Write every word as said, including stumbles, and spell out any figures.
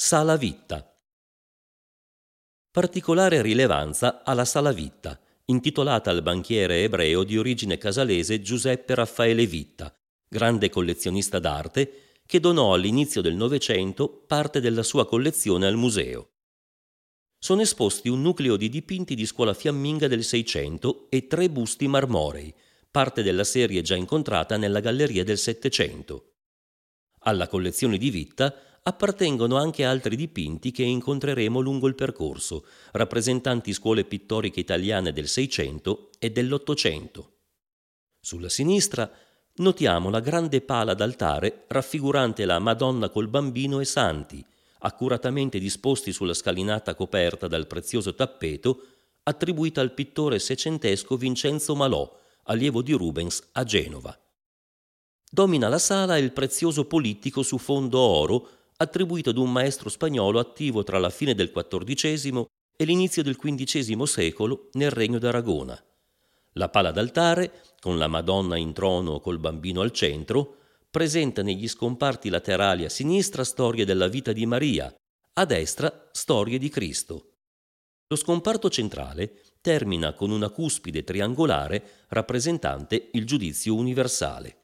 Sala Vitta. Particolare rilevanza ha la Sala Vitta, intitolata al banchiere ebreo di origine casalese Giuseppe Raffaele Vitta, grande collezionista d'arte, che donò all'inizio del Novecento parte della sua collezione al museo. Sono esposti un nucleo di dipinti di scuola fiamminga del Seicento e tre busti marmorei, parte della serie già incontrata nella galleria del Settecento. Alla collezione di Vitta appartengono anche altri dipinti che incontreremo lungo il percorso, rappresentanti scuole pittoriche italiane del Seicento e dell'Ottocento. Sulla sinistra notiamo la grande pala d'altare raffigurante la Madonna col Bambino e Santi, accuratamente disposti sulla scalinata coperta dal prezioso tappeto attribuita al pittore seicentesco Vincenzo Malò, allievo di Rubens a Genova. Domina la sala il prezioso polittico su fondo oro attribuito ad un maestro spagnolo attivo tra la fine del quattordicesimo e l'inizio del quindicesimo secolo nel Regno d'Aragona. La pala d'altare, con la Madonna in trono col Bambino al centro, presenta negli scomparti laterali a sinistra storie della vita di Maria, a destra storie di Cristo. Lo scomparto centrale termina con una cuspide triangolare rappresentante il giudizio universale.